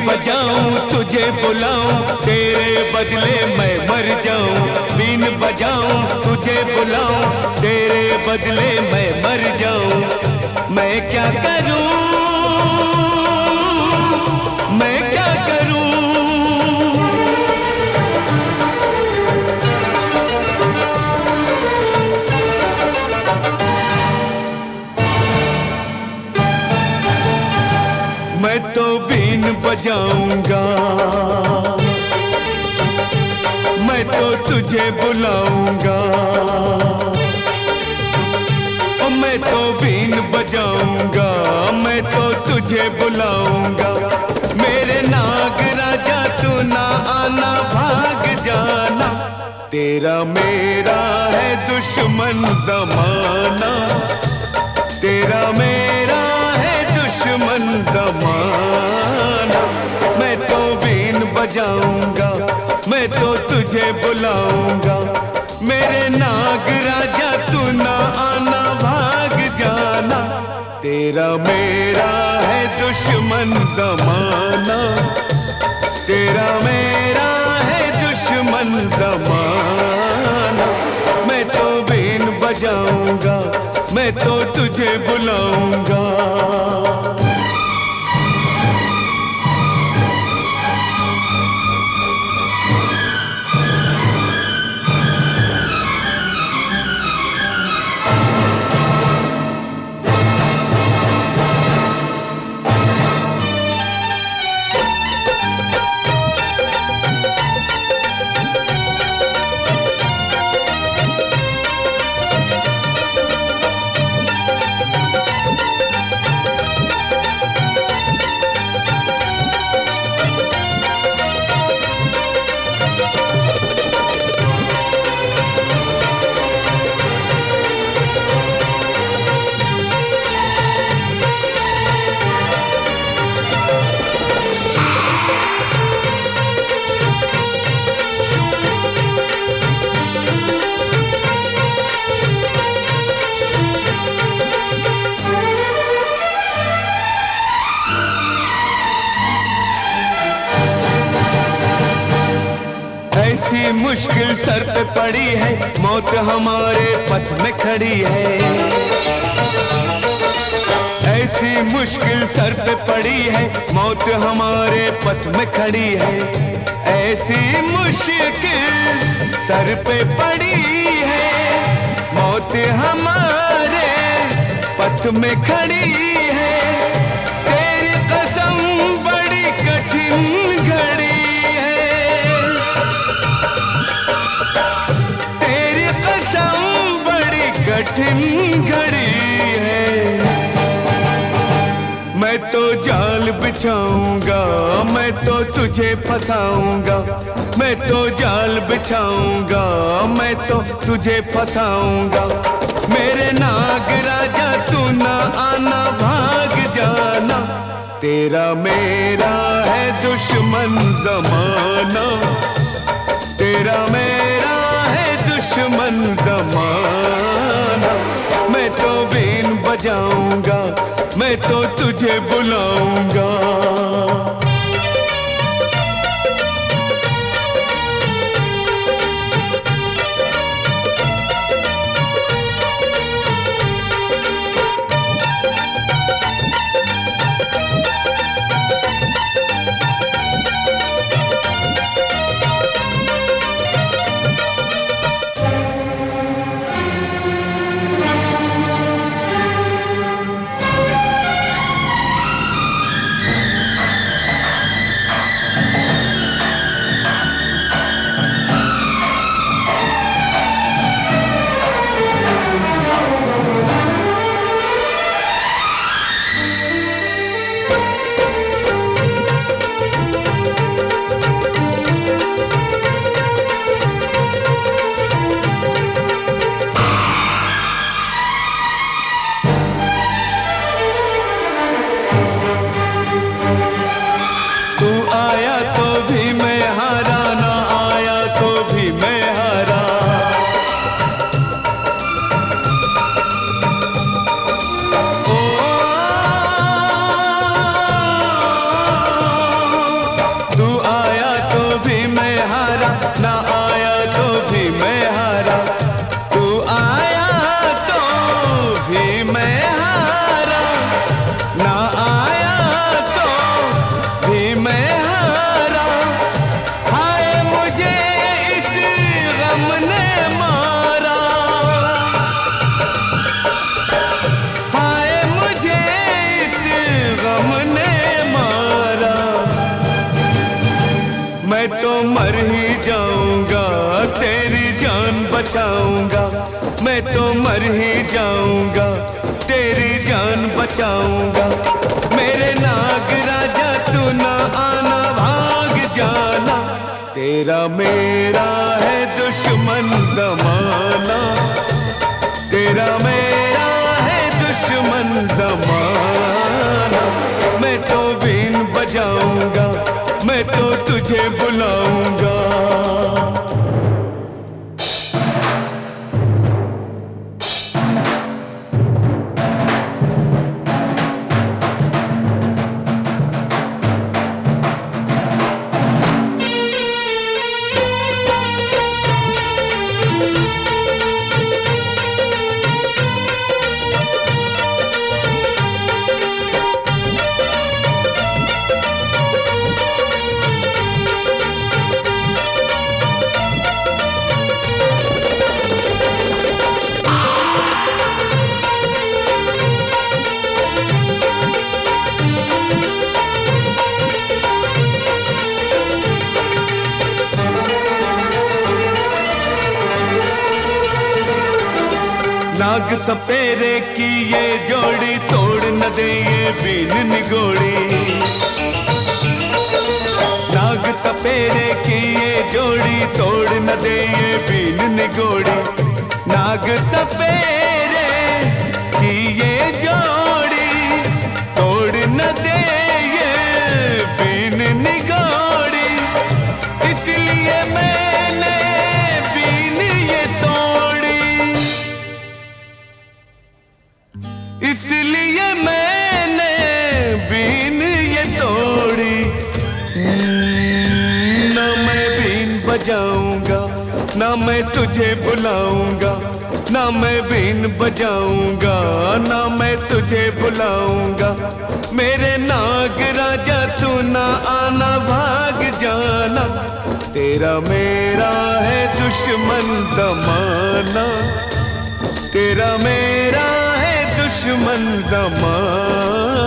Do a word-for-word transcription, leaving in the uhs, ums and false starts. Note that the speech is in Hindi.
बजाऊं तुझे बुलाऊं, तेरे बदले मैं मर जाऊं। बीन बजाऊं तुझे बुलाऊं, तेरे बदले मैं मर जाऊं। मैं क्या करूं, मैं क्या करूं। मैं तो बीन बजाऊंगा, मैं तो तुझे बुलाऊंगा। ओ मैं तो बीन बजाऊंगा, मैं तो तुझे बुलाऊंगा। मेरे नाग राजा तू ना आना, भाग जाना। तेरा मेरा है दुश्मन ज़माना, तेरा मेरा है दुश्मन ज़माना। मैं तो बीन बजाऊंगा, मैं तो तुझे बुलाऊंगा। मेरे नाग राजा तू ना आना, भाग जाना। तेरा मेरा है दुश्मन ज़माना, तेरा मेरा है दुश्मन ज़माना। मैं तो बीन बजाऊंगा, मैं तो तुझे बुलाऊंगा। ऐसी मुश्किल सर पे पड़ी है, मौत हमारे पथ में खड़ी है। ऐसी मुश्किल सर पे पड़ी है, मौत हमारे पथ में खड़ी है। ऐसी मुश्किल सर पे पड़ी है, मौत हमारे पथ में खड़ी है। तेरी कसम बड़ी कठिन घड़ी, कठिन घड़ी है। मैं तो जाल बिछाऊंगा, मैं तो तुझे फंसाऊंगा। मैं तो जाल बिछाऊंगा, मैं तो तुझे फंसाऊंगा। मेरे नाग राजा तू ना आना, भाग जाना। तेरा मेरा है दुश्मन ज़माना, तेरा मेरा है दुश्मन ज़माना। मैं तो बीन बजाऊंगा, मैं तो तुझे बुलाऊंगा। मैं तो मर ही जाऊंगा, तेरी जान बचाऊंगा। मैं तो मर ही जाऊंगा, तेरी जान बचाऊंगा। मेरे नाग राजा तू ना आना, भाग जाना। तेरा मेरा है दुश्मन जमाना, तेरा मेरा है दुश्मन जमाना। मैं तो बीन बजाऊंगा, मैं तो तुझे बुलाऊंगा। नाग सपेरे की ये जोड़ी तोड़ न दे ये बीन निगोड़ी। नाग सपेरे की ये जोड़ी तोड़ न दे ये बीन निगोड़ी। नाग सपेरे की ये जोड़ी तोड़ न दे ये बीन निगोड़ी। इसलिए मैंने बीन ये तोड़ी, इसलिए मैंने बीन ये तोड़ी। ना मैं बीन बजाऊंगा, ना मैं तुझे बुलाऊंगा। ना मैं बीन बजाऊंगा, ना मैं तुझे बुलाऊंगा। मेरे नाग राजा तू ना आना, भाग जाना। तेरा मेरा है दुश्मन जमाना, तेरा मेरा है दुश्मन जमाना।